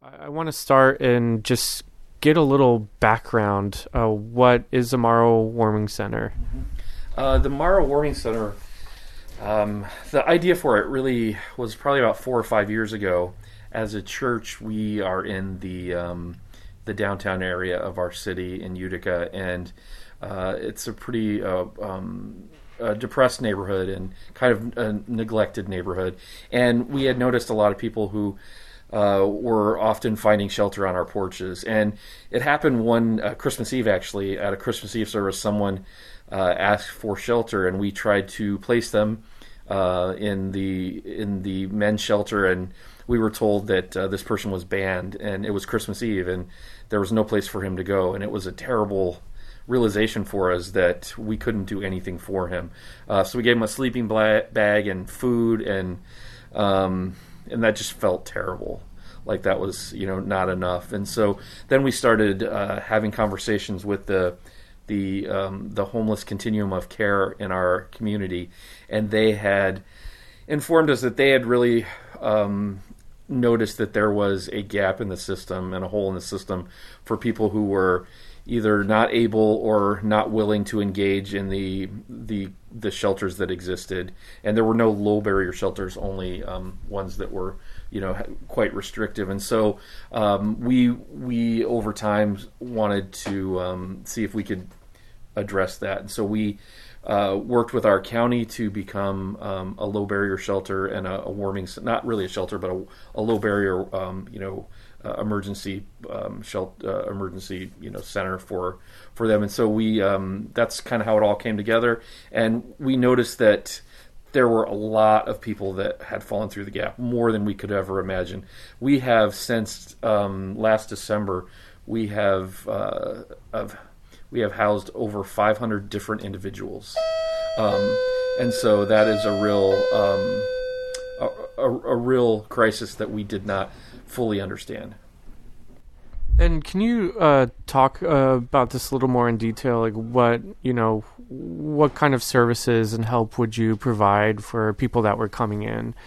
I want to start and just get a little background. What is the Morrow Warming Center? The Morrow Warming Center, the idea for it really was probably about 4 or 5 years ago. As a church, we are in the downtown area of our city in Utica, and it's a pretty depressed neighborhood and kind of a neglected neighborhood. And we had noticed a lot of people who were often finding shelter on our porches. And it happened one Christmas Eve, actually. At a Christmas Eve service, someone asked for shelter, and we tried to place them in the men's shelter, and we were told that this person was banned, and it was Christmas Eve, and there was no place for him to go. And it was a terrible realization for us that we couldn't do anything for him. So we gave him a sleeping bag and food, and that just felt terrible. Like that was, not enough. And so then we started having conversations with the homeless continuum of care in our community, and they had informed us that they had really noticed that there was a gap in the system and a hole in the system for people who were either not able or not willing to engage in the shelters that existed. And there were no low barrier shelters, only ones that were quite restrictive. And so we over time wanted to see if we could address that. And so we worked with our county to become a low barrier shelter and a warming, not really a shelter, but a low barrier emergency emergency center for them. And so we that's kind of how it all came together. And we noticed that there were a lot of people that had fallen through the gap, more than we could ever imagine. We have since last December, we have housed over 500 different individuals, and so that is a real crisis that we did not fully understand. And can you talk about this a little more in detail? Like what kind of services and help would you provide for people that were coming in?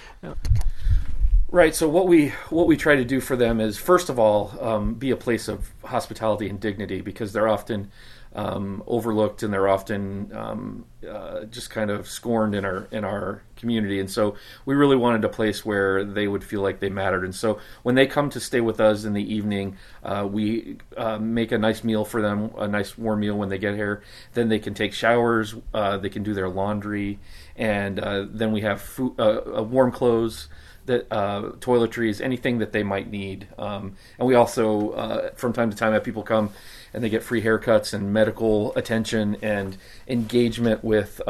Right. So what we try to do for them is, first of all, be a place of hospitality and dignity, because they're often overlooked, and they're often just kind of scorned in our community. And so we really wanted a place where they would feel like they mattered. And so when they come to stay with us in the evening, we make a nice meal for them, a nice warm meal when they get here. Then they can take showers, they can do their laundry, and then we have food, warm clothes, that toiletries, anything that they might need. And we also, from time to time, have people come and they get free haircuts and medical attention and engagement with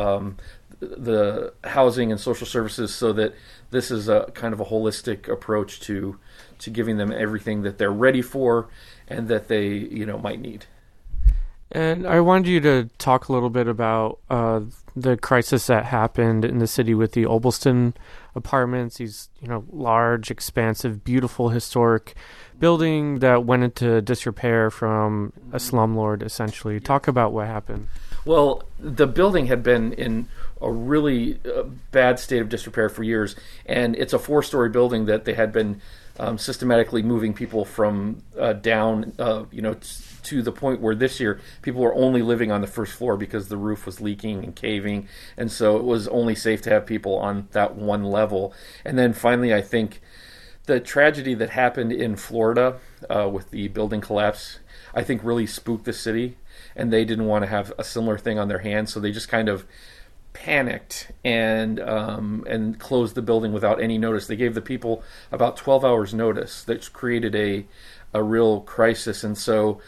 the housing and social services, so that this is a kind of a holistic approach to giving them everything that they're ready for and that they might need. And I wanted you to talk a little bit about the crisis that happened in the city with the Obelston apartments, these large, expansive, beautiful, historic building that went into disrepair from a slumlord, essentially. Talk about what happened. Well, the building had been in a really bad state of disrepair for years, and it's a 4-story building that they had been systematically moving people from down, to the point where this year people were only living on the first floor because the roof was leaking and caving, and so it was only safe to have people on that one level. And then finally, I think the tragedy that happened in Florida with the building collapse, I think really spooked the city, and they didn't want to have a similar thing on their hands, so they just kind of panicked and closed the building without any notice. They gave the people about 12 hours notice. That created a real crisis. And so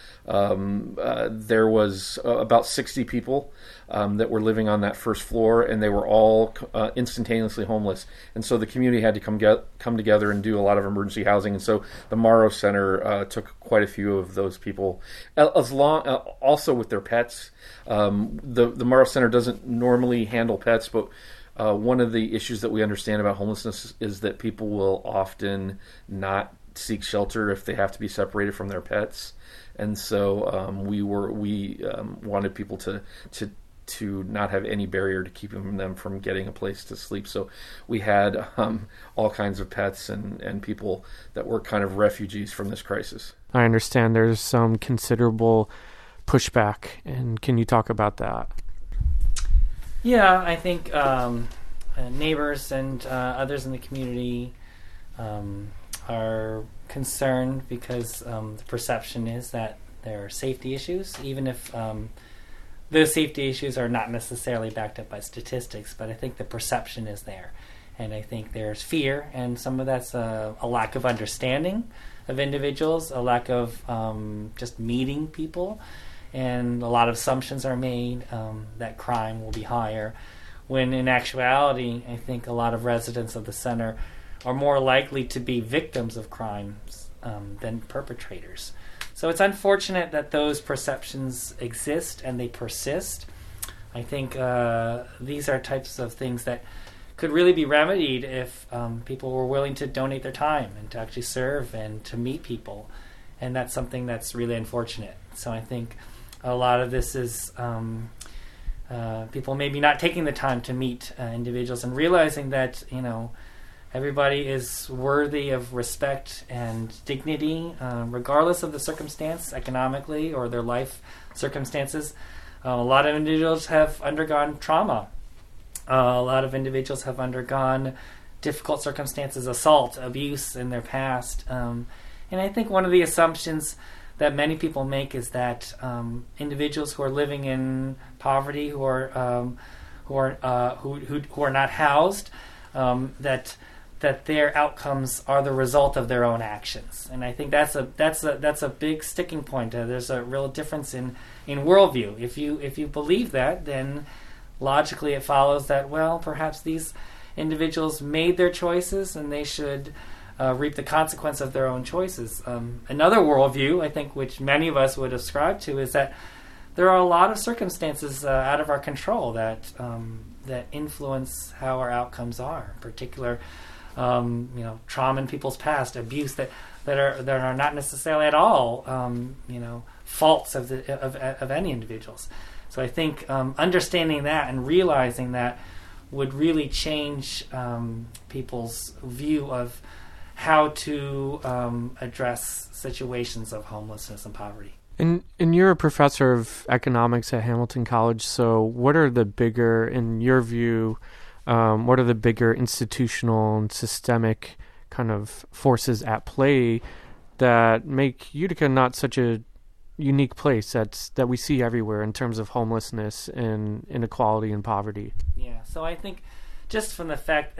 there was about 60 people that were living on that first floor, and they were all instantaneously homeless. And so the community had to come together and do a lot of emergency housing. And so the Morrow Center took quite a few of those people, also with their pets. The Morrow Center doesn't normally handle pets, but one of the issues that we understand about homelessness is that people will often not seek shelter if they have to be separated from their pets. And so we wanted people to to not have any barrier to keeping them from getting a place to sleep. So we had all kinds of pets and people that were kind of refugees from this crisis. I understand there's some considerable pushback, and can you talk about that? Yeah, I think neighbors and others in the community are concerned because the perception is that there are safety issues, even if those safety issues are not necessarily backed up by statistics, but I think the perception is there. And I think there's fear, and some of that's a lack of understanding of individuals, a lack of just meeting people, and a lot of assumptions are made that crime will be higher, when in actuality, I think a lot of residents of the center are more likely to be victims of crimes than perpetrators. So it's unfortunate that those perceptions exist and they persist. I think these are types of things that could really be remedied if people were willing to donate their time and to actually serve and to meet people. And that's something that's really unfortunate. So I think a lot of this is people maybe not taking the time to meet individuals and realizing that, everybody is worthy of respect and dignity, regardless of the circumstance, economically or their life circumstances. A lot of individuals have undergone trauma. A lot of individuals have undergone difficult circumstances, assault, abuse in their past. And I think one of the assumptions that many people make is that individuals who are living in poverty, who are not housed, that their outcomes are the result of their own actions. And I think that's a big sticking point. There's a real difference in worldview. If you believe that, then logically it follows that, well, perhaps these individuals made their choices and they should reap the consequence of their own choices. Another worldview, I think, which many of us would ascribe to, is that there are a lot of circumstances out of our control that influence how our outcomes are. In particular, trauma in people's past, abuse that are not necessarily at all faults of any individuals. So I think understanding that and realizing that would really change people's view of how to address situations of homelessness and poverty. And you're a professor of economics at Hamilton College, so what are the bigger, in your view, what are the bigger institutional and systemic kind of forces at play that make Utica not such a unique place that we see everywhere in terms of homelessness and inequality and poverty? Yeah, so I think just from the fact,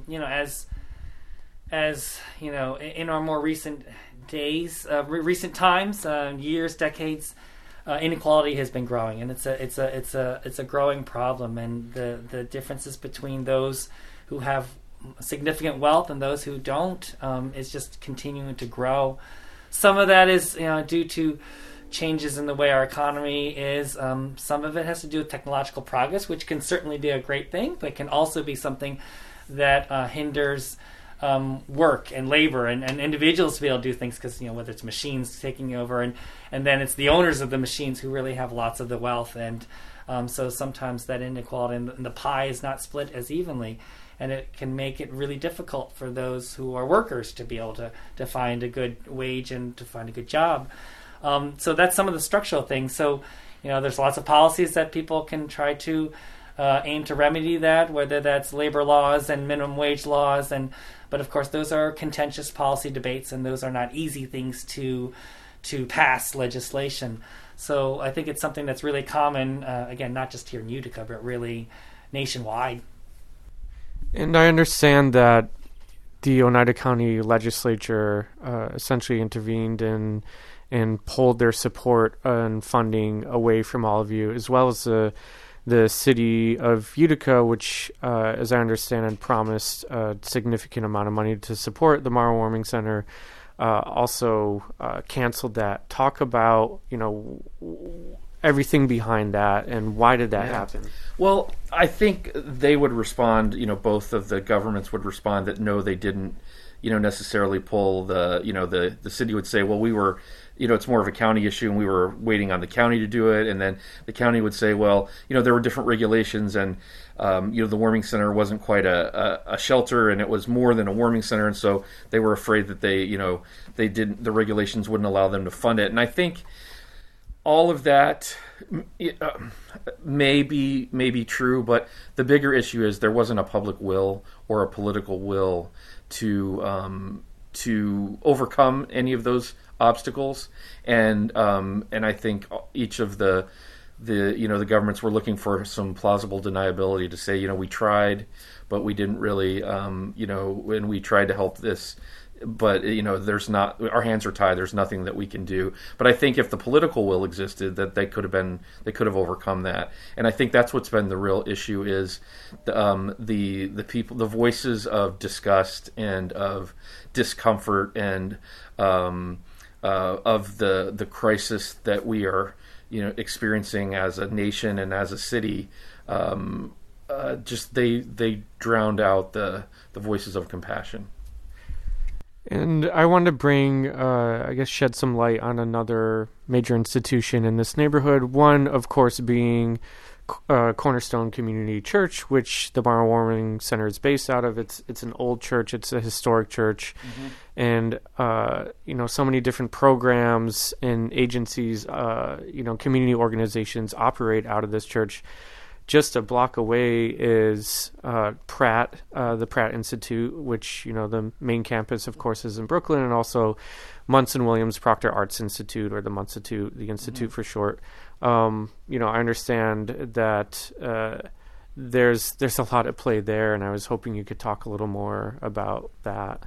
as in our more recent days, recent times, years, decades, inequality has been growing, and it's a growing problem, and the differences between those who have significant wealth and those who don't is just continuing to grow. Some of that is due to changes in the way our economy is. Some of it has to do with technological progress, which can certainly be a great thing, but can also be something that hinders work and labor and individuals to be able to do things, because whether it's machines taking over and then it's the owners of the machines who really have lots of the wealth, and so sometimes that inequality and the pie is not split as evenly, and it can make it really difficult for those who are workers to be able to find a good wage and to find a good job. So that's some of the structural things. So there's lots of policies that people can try to aim to remedy that, whether that's labor laws and minimum wage laws, but of course those are contentious policy debates, and those are not easy things to pass legislation. So I think it's something that's really common, again, not just here in Utica, but really nationwide. And I understand that the Oneida County Legislature essentially intervened and pulled their support and funding away from all of you, as well as the city of Utica, which, as I understand, had promised a significant amount of money to support the Morrow Warming Center, also canceled that. Talk about, everything behind that, and why did that happen? Well, I think they would respond, both of the governments would respond that no, they didn't necessarily pull the city would say, well, we were, it's more of a county issue and we were waiting on the county to do it. And then the county would say, well, there were different regulations and, the warming center wasn't quite a shelter and it was more than a warming center. And so they were afraid that the regulations wouldn't allow them to fund it. And I think all of that may be true, but the bigger issue is there wasn't a public will or a political will to overcome any of those obstacles, and I think each of the governments were looking for some plausible deniability to say, we tried, but we didn't really, and we tried to help this. But there's not. Our hands are tied. There's nothing that we can do. But I think if the political will existed, that they could have overcome that. And I think that's what's been the real issue is the people, the voices of disgust and of discomfort and of the crisis that we are experiencing as a nation and as a city. Just they drowned out the voices of compassion. And I wanted to bring, shed some light on another major institution in this neighborhood. One, of course, being Cornerstone Community Church, which the Morrow Warming Center is based out of. It's an old church. It's a historic church. Mm-hmm. And, so many different programs and agencies, community organizations operate out of this church. Just a block away is Pratt, the Pratt Institute, which, the main campus, of course, is in Brooklyn, and also Munson Williams Proctor Arts Institute, or the Munsitute, the Institute for short. I understand that there's a lot at play there, and I was hoping you could talk a little more about that.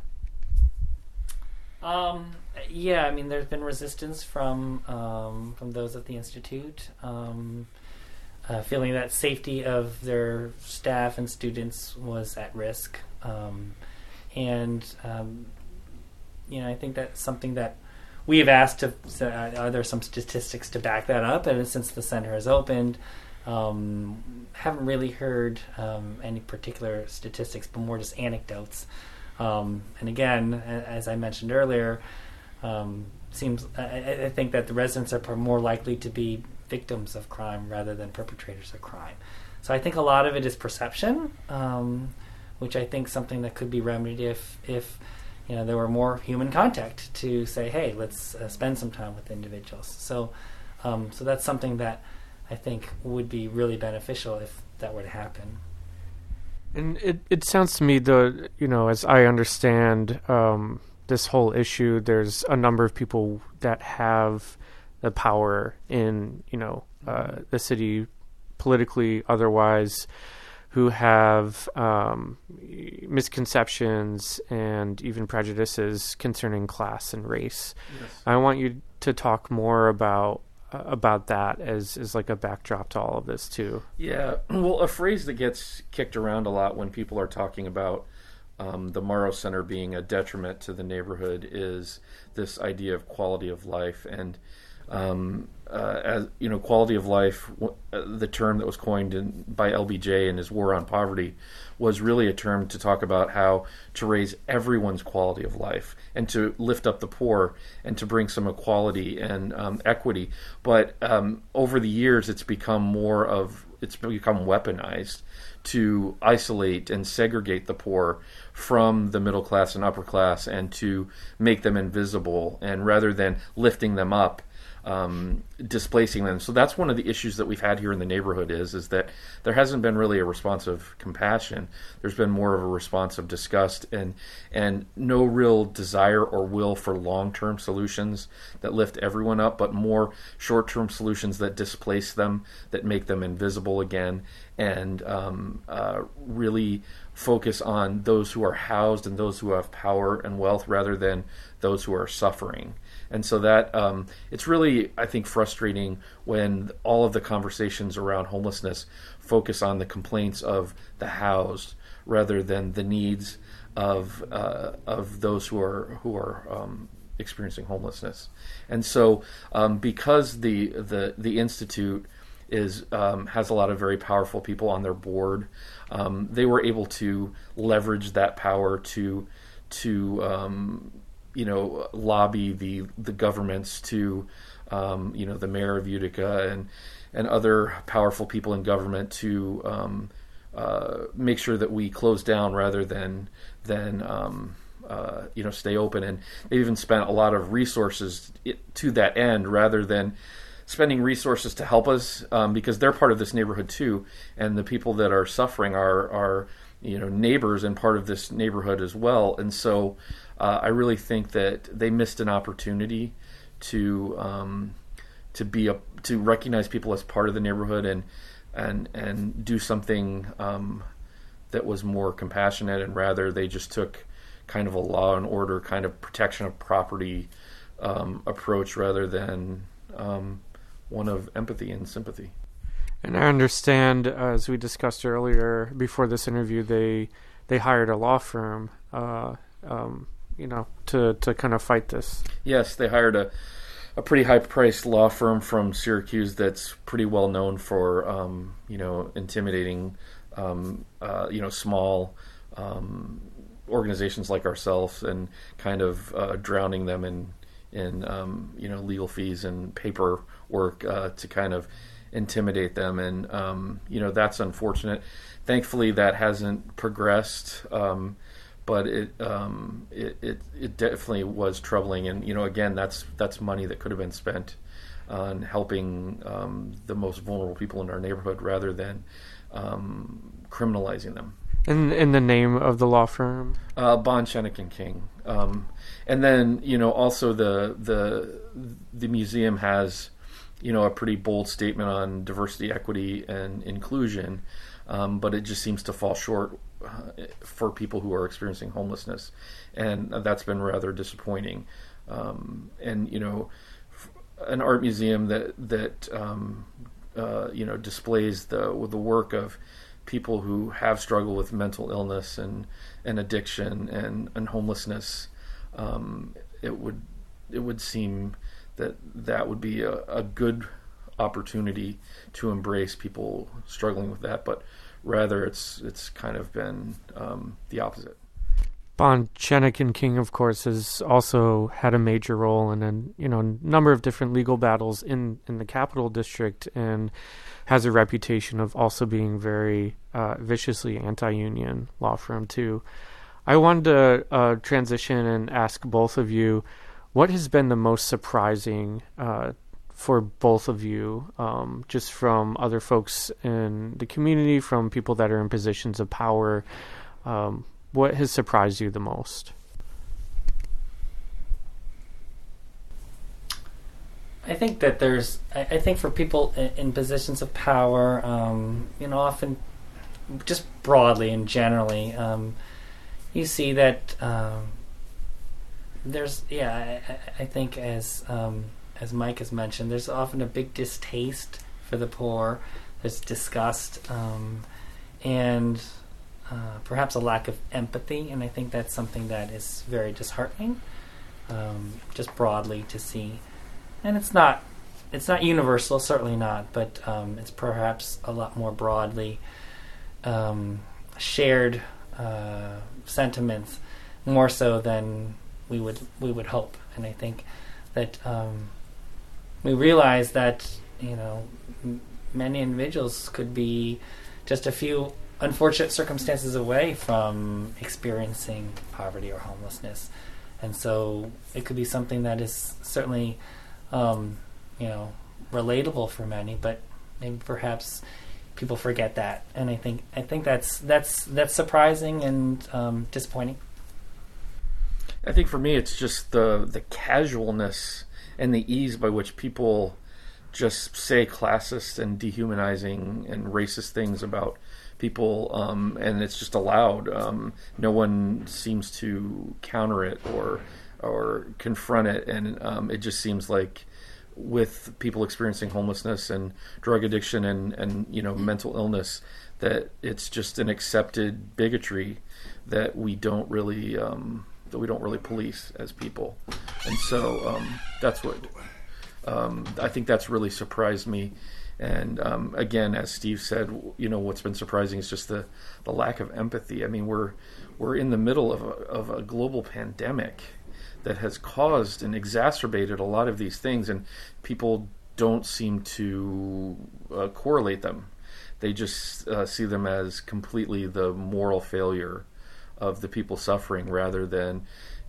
There's been resistance from those at the Institute. Feeling that safety of their staff and students was at risk. I think that's something that we have asked are there some statistics to back that up? And since the center has opened, haven't really heard any particular statistics, but more just anecdotes. And again, as I mentioned earlier, I think that the residents are more likely to be victims of crime rather than perpetrators of crime. So I think a lot of it is perception, which I think something that could be remedied if there were more human contact to say, hey, let's spend some time with individuals. So that's something that I think would be really beneficial if that were to happen. And it sounds to me, as I understand this whole issue, there's a number of people that have the power in, the city, politically, otherwise, who have misconceptions and even prejudices concerning class and race. Yes. I want you to talk more about that as like a backdrop to all of this too. Yeah, well, a phrase that gets kicked around a lot when people are talking about the Morrow Center being a detriment to the neighborhood is this idea of quality of life. And as quality of life, the term that was coined by LBJ in his War on Poverty, was really a term to talk about how to raise everyone's quality of life and to lift up the poor and to bring some equality and equity. But over the years, it's become weaponized to isolate and segregate the poor from the middle class and upper class and to make them invisible, and rather than lifting them up, displacing them. So that's one of the issues that we've had here in the neighborhood is that there hasn't been really a response of compassion. There's been more of a response of disgust and no real desire or will for long-term solutions that lift everyone up, but more short-term solutions that displace them, that make them invisible again, and really focus on those who are housed and those who have power and wealth rather than those who are suffering. And so that it's really, I think, frustrating when all of the conversations around homelessness focus on the complaints of the housed rather than the needs of those who are experiencing homelessness. And so because the Institute has a lot of very powerful people on their board, they were able to leverage that power to to lobby the governments to the mayor of Utica and other powerful people in government to make sure that we close down rather than stay open. And they've even spent a lot of resources to that end rather than spending resources to help us, because they're part of this neighborhood too, and the people that are suffering are neighbors and part of this neighborhood as well. And so I really think that they missed an opportunity to recognize people as part of the neighborhood and do something that was more compassionate, and rather they just took kind of a law and order kind of protection of property approach rather than one of empathy and sympathy. And I understand, as we discussed earlier before this interview, they hired a law firm, to kind of fight this. Yes, they hired a pretty high-priced law firm from Syracuse that's pretty well known for, intimidating, small organizations like ourselves and kind of drowning them in legal fees and paperwork to kind of intimidate them. And that's unfortunate. Thankfully, that hasn't progressed, but it definitely was troubling. And again, that's money that could have been spent on helping the most vulnerable people in our neighborhood rather than criminalizing them. In the name of the law firm? Bond, Chenick and King. And then, also the museum has, a pretty bold statement on diversity, equity, and inclusion, but it just seems to fall short for people who are experiencing homelessness, and that's been rather disappointing. And an art museum that displays the work of people who have struggled with mental illness and addiction and homelessness, it would seem that would be a good opportunity to embrace people struggling with that, but rather it's kind of been the opposite. Bond, Chenick and King, of course, has also had a major role in a number of different legal battles in the Capital District, and has a reputation of also being very viciously anti-union law firm too. I wanted to transition and ask both of you, what has been the most surprising for both of you, just from other folks in the community, from people that are in positions of power? What has surprised you the most? I think that I think for people in positions of power, often just broadly and generally, you see that I think as Mike has mentioned, there's often a big distaste for the poor. There's disgust and perhaps a lack of empathy, and I think that's something that is very disheartening, just broadly to see. And it's not universal, certainly not, but it's perhaps a lot more broadly shared sentiments, more so than we would hope. And I think that we realize that many individuals could be just a few unfortunate circumstances away from experiencing poverty or homelessness, and so it could be something that is certainly relatable for many, but maybe perhaps people forget that, and I think that's surprising and disappointing. I think for me, it's just the casualness and the ease by which people just say classist and dehumanizing and racist things about people, and it's just allowed. No one seems to counter it or confront it, and it just seems like with people experiencing homelessness and drug addiction and mental illness, that it's just an accepted bigotry that we don't really police as people. And so that's what I think that's really surprised me. And again, as Steve said, what's been surprising is just the lack of empathy. I mean, we're in the middle of a global pandemic that has caused and exacerbated a lot of these things, and people don't seem to correlate them. They just see them as completely the moral failure of the people suffering, rather than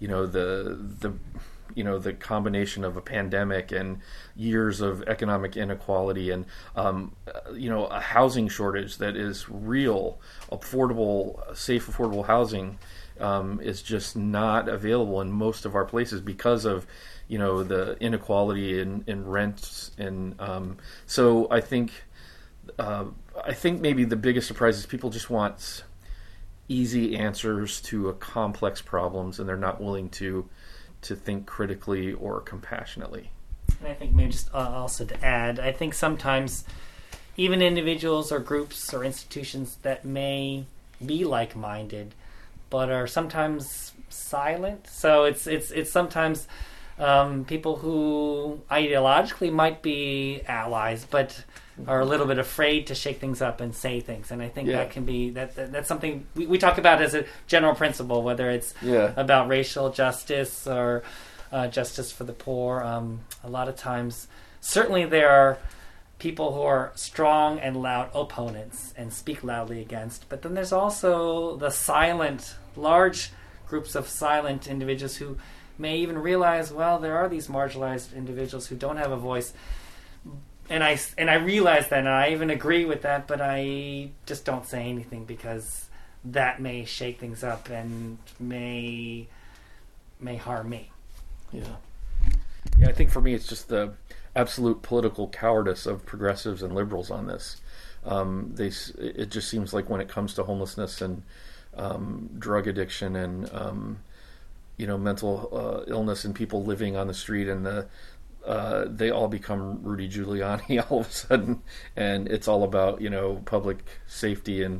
the combination of a pandemic and years of economic inequality and a housing shortage that is real. Safe, affordable housing is just not available in most of our places because of the inequality in rents. And so I think maybe the biggest surprise is people just want easy answers to a complex problems, and they're not willing to think critically or compassionately. And I think maybe just also to add, I think sometimes even individuals or groups or institutions that may be like-minded but are sometimes silent. So it's sometimes people who ideologically might be allies but are a little bit afraid to shake things up and say things. And I think that can be that's something we talk about as a general principle, whether it's about racial justice or justice for the poor. A lot of times, certainly there are people who are strong and loud opponents and speak loudly against, but then there's also the silent, large groups of silent individuals who may even realize, well, there are these marginalized individuals who don't have a voice. And I realize that, and I even agree with that, but I just don't say anything because that may shake things up and may harm me. Yeah, I think for me it's just the absolute political cowardice of progressives and liberals on this. It just seems like when it comes to homelessness and drug addiction and mental illness and people living on the street and they all become Rudy Giuliani all of a sudden, and it's all about public safety and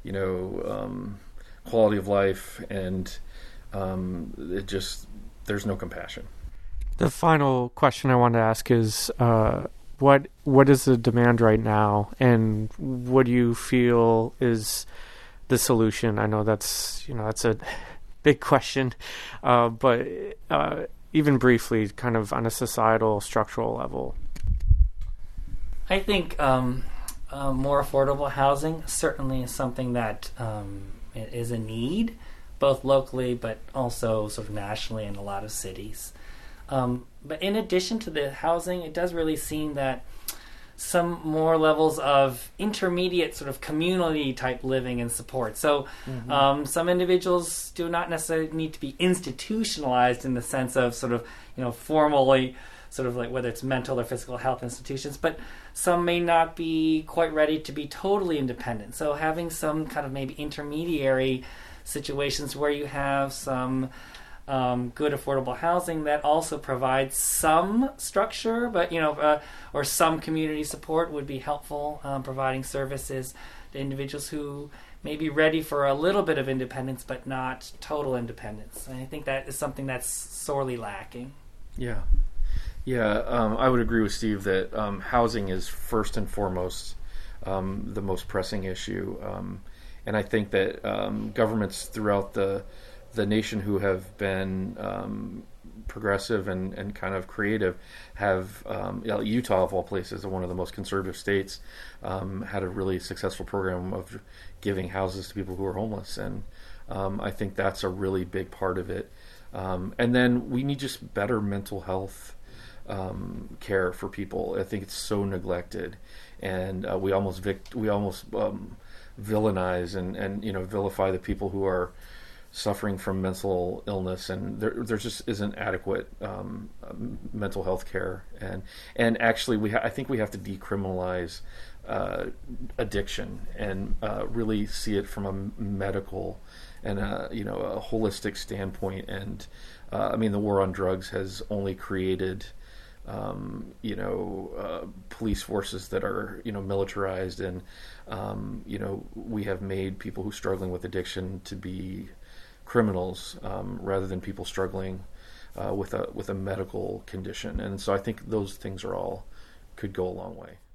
quality of life, and there's no compassion. The final question I want to ask is what is the demand right now, and what do you feel is the solution? I know that's a big question, but even briefly, kind of on a societal, structural level. I think more affordable housing certainly is something that is a need, both locally but also sort of nationally in a lot of cities. But in addition to the housing, it does really seem that some more levels of intermediate sort of community type living and support. So some individuals do not necessarily need to be institutionalized in the sense of sort of, formally sort of like whether it's mental or physical health institutions, but some may not be quite ready to be totally independent. So having some kind of maybe intermediary situations where you have some good affordable housing that also provides some structure, but or some community support would be helpful. Providing services to individuals who may be ready for a little bit of independence, but not total independence. And I think that is something that's sorely lacking. Yeah. I would agree with Steve that housing is first and foremost the most pressing issue, and I think that governments throughout the nation who have been progressive and kind of creative have Utah of all places, one of the most conservative states, had a really successful program of giving houses to people who are homeless, and I think that's a really big part of it. And then we need just better mental health care for people. I think it's so neglected, and we almost villainize and vilify the people who are suffering from mental illness, and there just isn't adequate mental health care. And actually, I think we have to decriminalize addiction and really see it from a medical and a holistic standpoint. And the war on drugs has only created police forces that are militarized, and we have made people who are struggling with addiction to be criminals rather than people struggling with a medical condition. And so I think those things could go a long way.